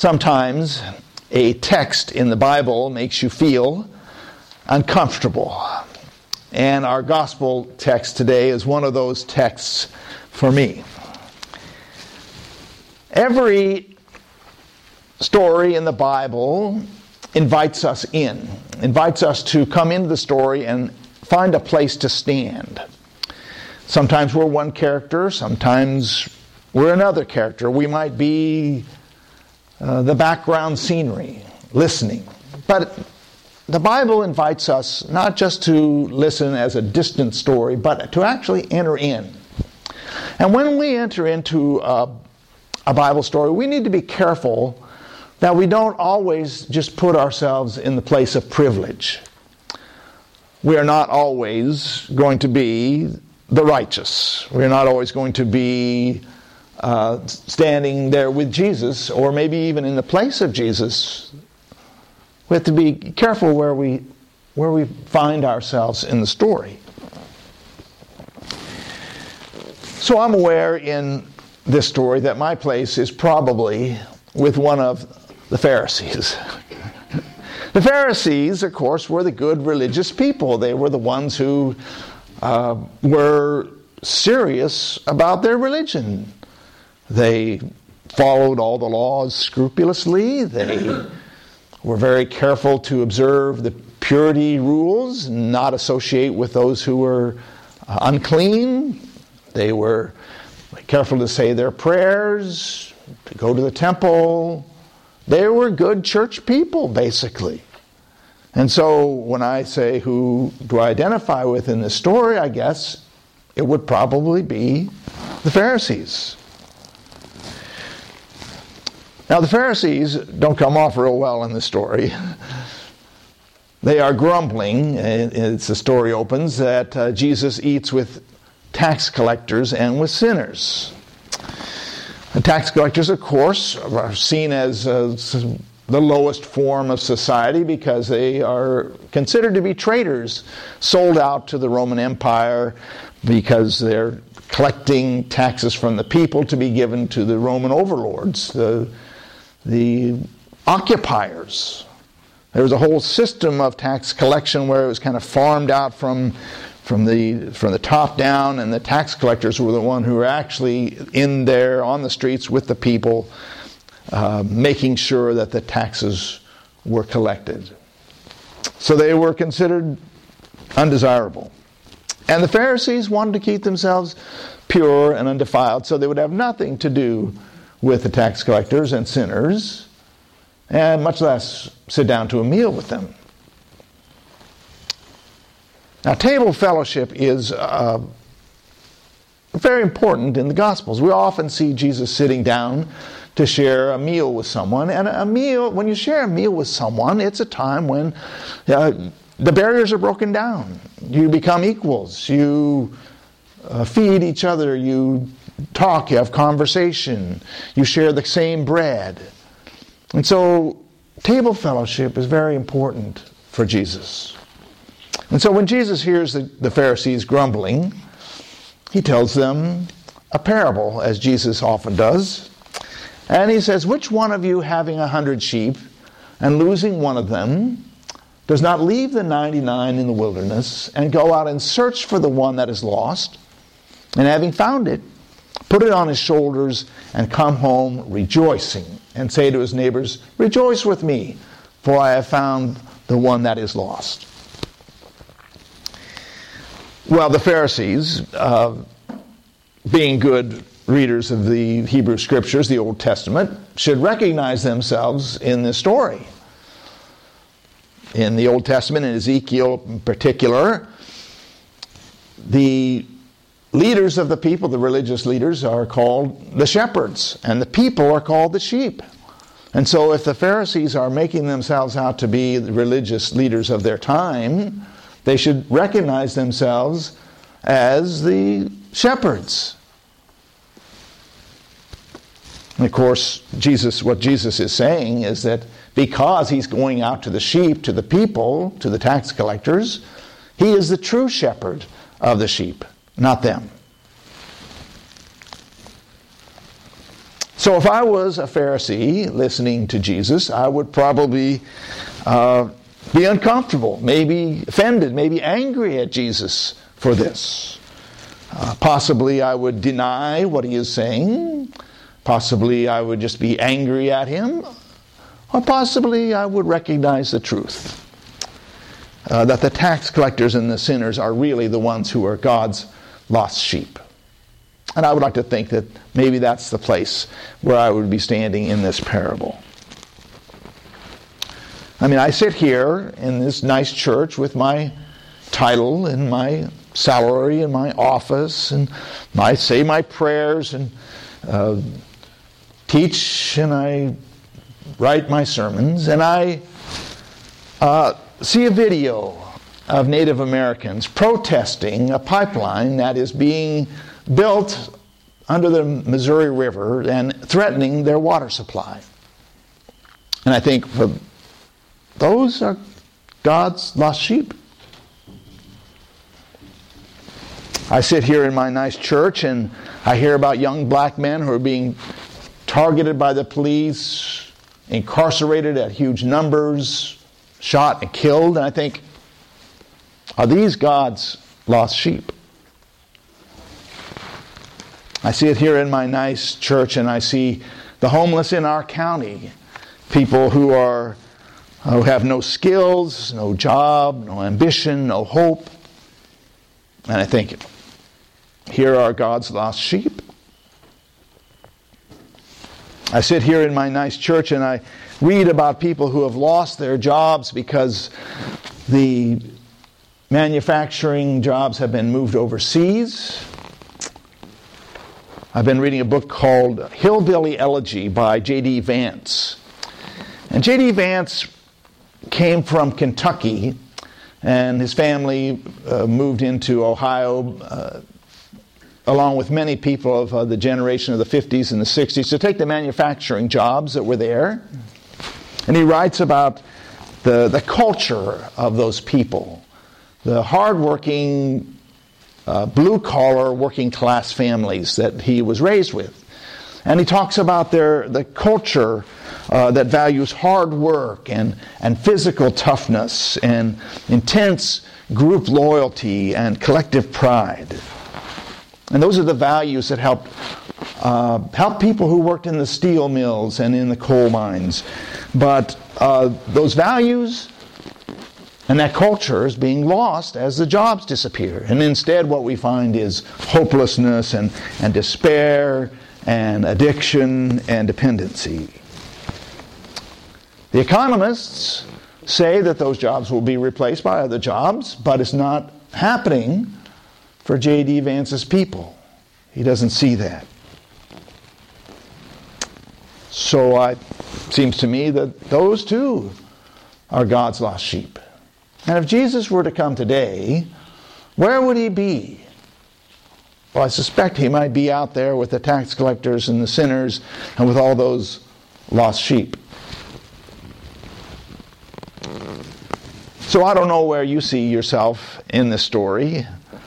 Sometimes a text in the Bible makes you feel uncomfortable. And our gospel text today is one of those texts for me. Every story in the Bible invites us to come into the story and find a place to stand. Sometimes we're one character, sometimes we're another character. We might be the background scenery, listening. But the Bible invites us not just to listen as a distant story, but to actually enter in. And when we enter into a Bible story, we need to be careful that we don't always just put ourselves in the place of privilege. We are not always going to be the righteous. We're not always going to be standing there with Jesus, or maybe even in the place of Jesus. We have to be careful where we find ourselves in the story. So I'm aware in this story that my place is probably with one of the Pharisees. The Pharisees, of course, were the good religious people. They were the ones who were serious about their religion. They followed all the laws scrupulously. They were very careful to observe the purity rules, not associate with those who were unclean. They were careful to say their prayers, to go to the temple. They were good church people, basically. And so when I say who do I identify with in this story, I guess it would probably be the Pharisees. Now, the Pharisees don't come off real well in this story. They are grumbling, as the story opens, that Jesus eats with tax collectors and with sinners. The tax collectors, of course, are seen as the lowest form of society because they are considered to be traitors, sold out to the Roman Empire because they're collecting taxes from the people to be given to the Roman overlords, the occupiers. There was a whole system of tax collection where it was kind of farmed out from the top down, and the tax collectors were the one who were actually in there on the streets with the people, making sure that the taxes were collected. So they were considered undesirable. And the Pharisees wanted to keep themselves pure and undefiled, so they would have nothing to do with the tax collectors and sinners, and much less sit down to a meal with them. Now, table fellowship is very important in the Gospels. We often see Jesus sitting down to share a meal with someone. And a meal, when you share a meal with someone, it's a time when the barriers are broken down. You become equals. You feed each other. You talk. You have conversation. You share the same bread. And so, table fellowship is very important for Jesus. And so when Jesus hears the Pharisees grumbling, he tells them a parable, as Jesus often does. And he says, "Which one of you, having 100 sheep and losing one of them, does not leave the 99 in the wilderness and go out and search for the one that is lost? And having found it, put it on his shoulders and come home rejoicing, and say to his neighbors, 'Rejoice with me, for I have found the one that is lost.'" Well, the Pharisees, being good readers of the Hebrew Scriptures, the Old Testament, should recognize themselves in this story. In the Old Testament, in Ezekiel in particular, the leaders of the people, the religious leaders, are called the shepherds, and the people are called the sheep. And so if the Pharisees are making themselves out to be the religious leaders of their time, they should recognize themselves as the shepherds. And of course, what Jesus is saying is that because he's going out to the sheep, to the people, to the tax collectors, he is the true shepherd of the sheep, not them. So if I was a Pharisee listening to Jesus, I would probably be uncomfortable, maybe offended, maybe angry at Jesus for this. Possibly I would deny what he is saying. Possibly I would just be angry at him. Or possibly I would recognize the truth. That the tax collectors and the sinners are really the ones who are God's lost sheep. And I would like to think that maybe that's the place where I would be standing in this parable. I mean, I sit here in this nice church with my title and my salary and my office, and I say my prayers and teach, and I write my sermons, and I see a video of Native Americans protesting a pipeline that is being built under the Missouri River and threatening their water supply. And I think, well, those are God's lost sheep. I sit here in my nice church and I hear about young black men who are being targeted by the police, incarcerated at huge numbers, shot and killed, and I think, are these God's lost sheep? I see it here in my nice church, and I see the homeless in our county, people who have no skills, no job, no ambition, no hope. And I think, here are God's lost sheep. I sit here in my nice church and I read about people who have lost their jobs because the manufacturing jobs have been moved overseas. I've been reading a book called Hillbilly Elegy by J.D. Vance. And J.D. Vance came from Kentucky, and his family moved into Ohio along with many people of the generation of the 50s and the 60s to take the manufacturing jobs that were there. And he writes about the culture of those people, the hardworking, blue-collar, working-class families that he was raised with. And he talks about the culture that values hard work and physical toughness and intense group loyalty and collective pride. And those are the values that help people who worked in the steel mills and in the coal mines. But those values and that culture is being lost as the jobs disappear. And instead what we find is hopelessness and despair and addiction and dependency. The economists say that those jobs will be replaced by other jobs, but it's not happening for J.D. Vance's people. He doesn't see that. So it seems to me that those too are God's lost sheep. And if Jesus were to come today, where would he be? Well, I suspect he might be out there with the tax collectors and the sinners and with all those lost sheep. So I don't know where you see yourself in this story.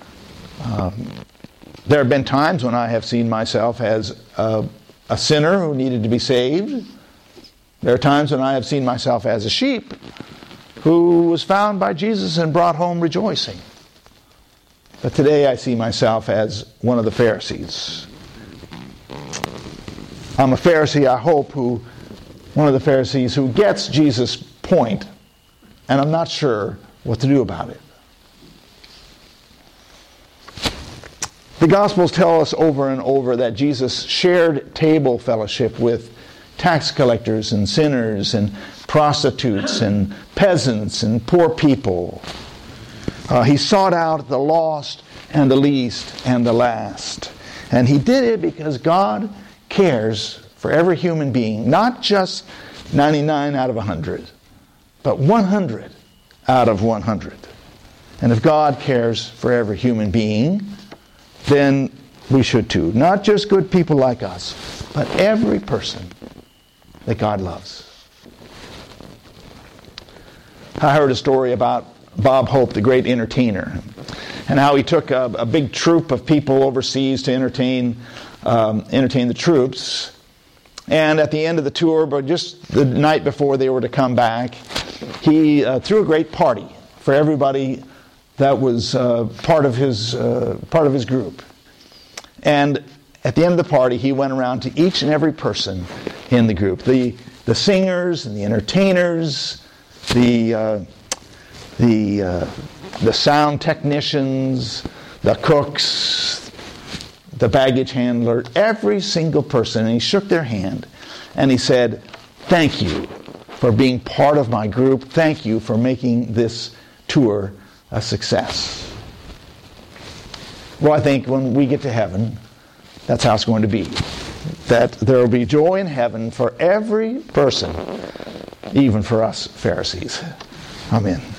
There have been times when I have seen myself as a sinner who needed to be saved. There are times when I have seen myself as a sheep who was found by Jesus and brought home rejoicing. But today I see myself as one of the Pharisees. I'm a Pharisee, I hope, one of the Pharisees who gets Jesus' point, and I'm not sure what to do about it. The Gospels tell us over and over that Jesus shared table fellowship with tax collectors and sinners and prostitutes and peasants and poor people. He sought out the lost and the least and the last. And he did it because God cares for every human being, not just 99 out of 100, but 100 out of 100. And if God cares for every human being, then we should too. Not just good people like us, but every person that God loves. I heard a story about Bob Hope, the great entertainer, and how he took a big troop of people overseas to entertain the troops. And at the end of the tour, but just the night before they were to come back, he threw a great party for everybody that was part of his group. And at the end of the party, he went around to each and every person in the group, the singers and the entertainers, the sound technicians, the cooks, the baggage handler, every single person. And he shook their hand and he said, "Thank you for being part of my group. Thank you for making this tour a success." Well, I think when we get to heaven, that's how it's going to be. That there will be joy in heaven for every person, even for us Pharisees. Amen.